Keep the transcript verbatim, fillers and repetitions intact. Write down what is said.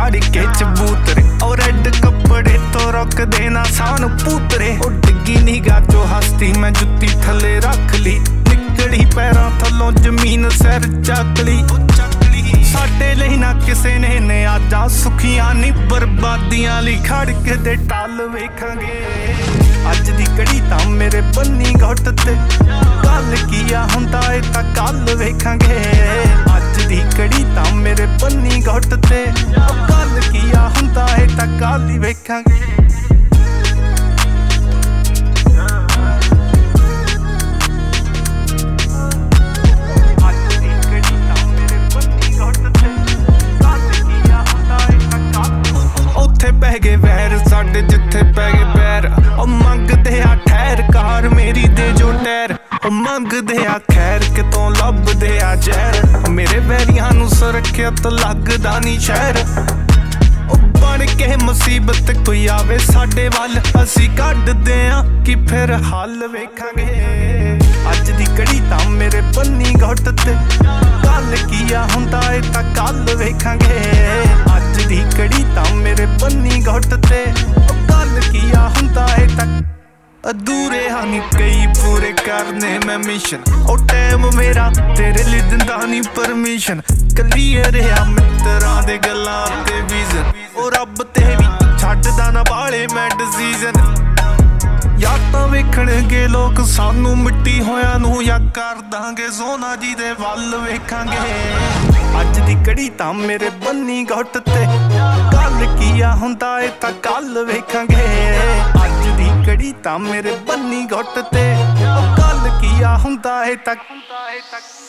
झाड़ के चबूतरे और रेड कपड़े तो रख देना सानू पूतरे। ओ डिग्गी निगाह चो हस्ती मैं जुत्ती थले रख ली, निकली पैरां थलों जमीन सैर चकली। साडे लई ना किसे ने ने आजा सुखियां नी बर्बादियां लई खड़ के दे टल वेखांगे। अज दी घड़ी तां मेरे बन्नी घुट ते कल कीया हुंदा ए तां कल वेखांगे। अज दी घड़ी तां मेरे बन्नी घुट ते कल कीया हुंदा ए तां कल ही वेखांगे। पै गए वैर साडे जिथे पै गए पैर, ओ मंगदे आ ठहर कार मेरी दे जो टैर। ओ मंगदे आ खैर कितों लभदे आ जहर, मेरे वैरियां नू सुरखियत लगदा नी शहर। ओ बन के मुसीबत कोई आवे साडे वल असी कड्डदे आ कि फिर हल वेखांगे। अज दी घड़ी तां मेरे बन्नी घुट ते कल कीया हुंदा ए तां कल वेखांगे। अज दी घड़ी तां मेरे बन्नी घुट ते कल कीया हुंदा ए तां अधूरे हानी कई पूरे करने मैं मिशन। ओ टाइम मेरा तेरे लिए दिंदा नी परमिशन, क्लियर आ मित्तरां दे गल्लां ते विजन। ओ रब ते भी छड्डदा ना बाले मैं डिसीजन। या तां वेखणगे लोग सानू मिट्टी होया नू या कर दांगे सोना जी दे वल वेखांगे। अज दी घड़ी तां मेरे बन्नी घुट ते कल कीया हुंदा ए तां कल वेखांगे। अज दी घड़ी तां मेरे बन्नी घुट ते कल कीया हुंदा ए तां